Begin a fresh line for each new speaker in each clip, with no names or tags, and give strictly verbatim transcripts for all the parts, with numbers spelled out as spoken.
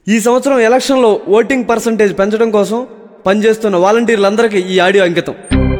ఈ సంవత్సరం ఎలక్షన్లో ఓటింగ్ పర్సంటేజ్ పెంచడం కోసం పనిచేస్తున్న వాలంటీర్లందరికీ ఈ ఆడియో అంకితం.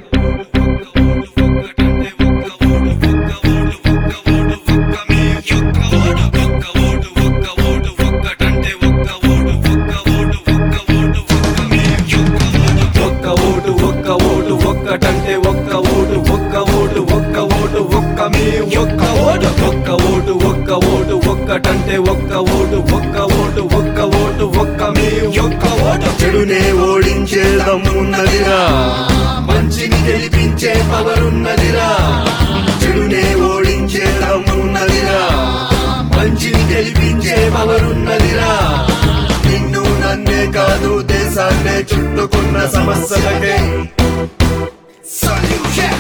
చెడునే ఓడించే దమ్మున్నదిరా, మంచిని గెలిపించే పవరున్నదిరా. చెడునే ఓడించే దమ్మున్నదిరా, మంచిని గెలిపించే పవరున్నదిరా. నిన్ను నన్నే కాదు దేశాన్నే చుట్టుకున్న సమస్యలకే సొల్యూషన్.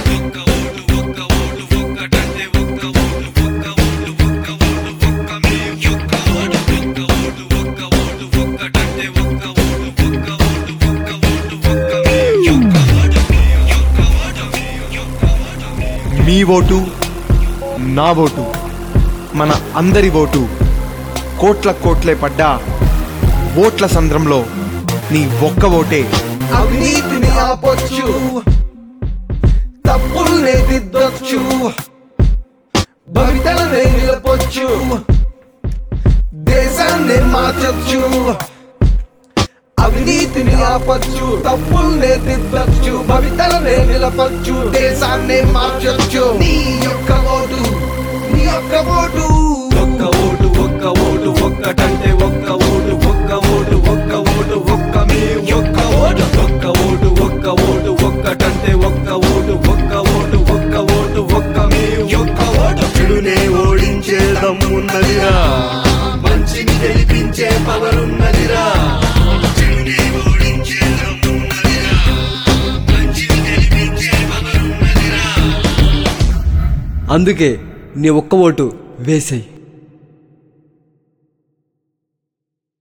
మీ ఓటు నా ఓటు, మన అందరి ఓటు. కోట్ల కోట్లే పడ్డా ఓట్ల సంద్రంలో నీ ఒక్క ఓటే.
అవినీతిని ఆపొచ్చు, తప్పుల్నే దిద్దొచ్చు, భవితలనే నిలపొచ్చు, దేశాన్ని మార్చొచ్చు. అవినీతిని ఆపొచ్చు, తప్పుల్నే దిద్దొచ్చు, భవితలనే నిలపొచ్చు, దేశాన్ని మార్చొచ్చు. నీ యొక్క ఓటు, నీ యొక్క ఓటు. ఒక్క ఓటు, ఒక్క ఓటు, ఒక్కటంటే ఒక్క ఓటు, ఒక్క ఓటు, ఒక్క ఓటు, ఒక్క మీ ఒక్క ఓటు. ఒక్క ఓటు, ఒక్క ఓటు, ఒక్కటంటే ఒక్క ఓటు, ఒక్క ఓటు, ఒక్క ఓటు, ఒక్క మీ ఒక్క ఓటు. చెడునే ఓడించే దమ్మున్నదిరా, మంచిని గెలిపించే పవరున్నదిరా.
అందుకే నీ ఒక్క ఓటు వేసేయి.